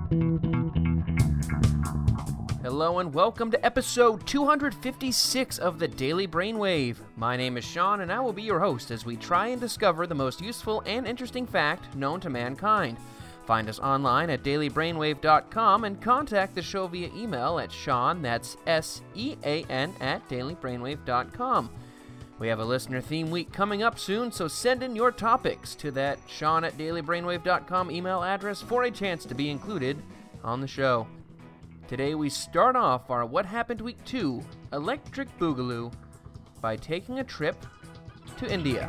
Hello and welcome to episode 256 of the Daily Brainwave. My name is Sean and I will be your host as we try and discover the most useful and interesting fact known to mankind. Find us online at dailybrainwave.com and contact the show via email at Sean, that's S-E-A-N, at dailybrainwave.com. We have a listener theme week coming up soon, so send in your topics to that Sean at dailybrainwave.com email address for a chance to be included on the show. Today we start off our What Happened Week 2 Electric Boogaloo by taking a trip to India.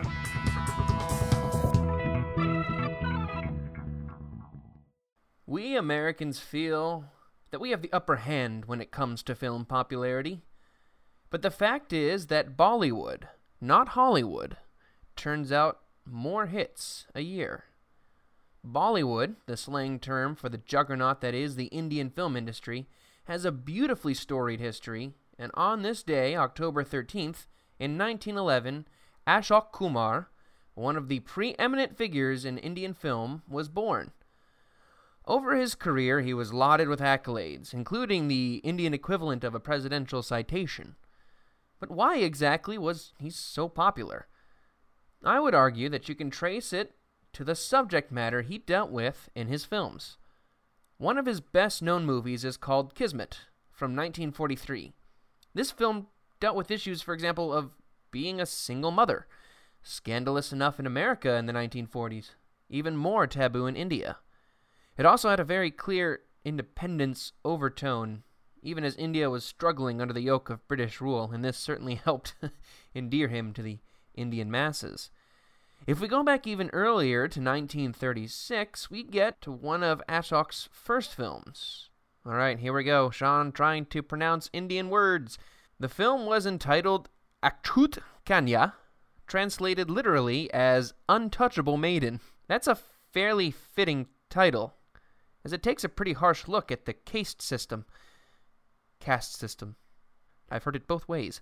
We Americans feel that we have the upper hand when it comes to film popularity. But the fact is that Bollywood, not Hollywood, turns out more hits a year. Bollywood, the slang term for the juggernaut that is the Indian film industry, has a beautifully storied history, and on this day, October 13th, in 1911, Ashok Kumar, one of the preeminent figures in Indian film, was born. Over his career, he was lauded with accolades, including the Indian equivalent of a presidential citation. But why exactly was he so popular? I would argue that you can trace it to the subject matter he dealt with in his films. One of his best-known movies is called Kismet, from 1943. This film dealt with issues, for example, of being a single mother, scandalous enough in America in the 1940s, even more taboo in India. It also had a very clear independence overtone, even as India was struggling under the yoke of British rule, and this certainly helped endear him to the Indian masses. If we go back even earlier to 1936, we get to one of Ashok's first films. Alright, here we go. Sean trying to pronounce Indian words. The film was entitled Achut Kanya, translated literally as Untouchable Maiden. That's a fairly fitting title, as it takes a pretty harsh look at the caste system. Caste system. I've heard it both ways.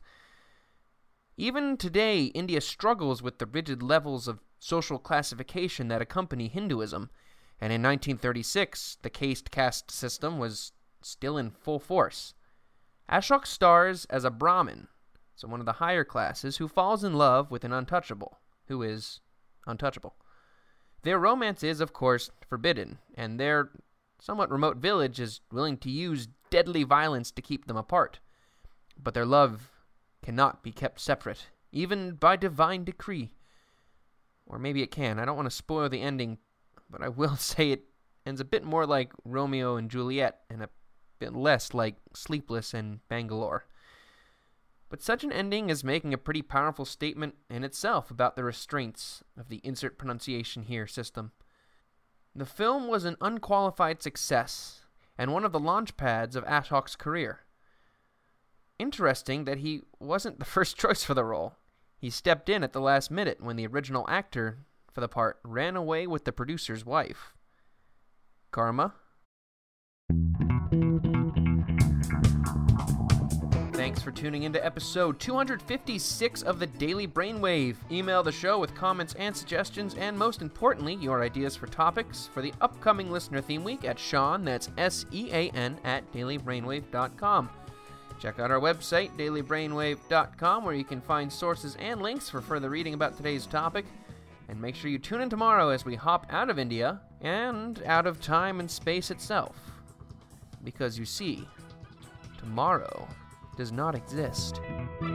Even today, India struggles with the rigid levels of social classification that accompany Hinduism, and in 1936, the caste system was still in full force. Ashok stars as a Brahmin, so one of the higher classes, who falls in love with an untouchable, who is untouchable. Their romance is, of course, forbidden, and their somewhat remote village is willing to use deadly violence to keep them apart. But their love cannot be kept separate, even by divine decree. Or maybe it can. I don't want to spoil the ending, but I will say it ends a bit more like Romeo and Juliet and a bit less like Sleepless in Bangalore. But such an ending is making a pretty powerful statement in itself about the restraints of the insert pronunciation here system. The film was an unqualified success and one of the launch pads of Ashok's career. Interesting that he wasn't the first choice for the role. He stepped in at the last minute when the original actor for the part ran away with the producer's wife. Karma? Thanks for tuning into episode 256 of the Daily Brainwave. Email the show with comments and suggestions, and most importantly, your ideas for topics for the upcoming listener theme week at Sean, that's S-E-A-N, at dailybrainwave.com. Check out our website, dailybrainwave.com, where you can find sources and links for further reading about today's topic. And make sure you tune in tomorrow as we hop out of India and out of time and space itself. Because you see, tomorrow does not exist.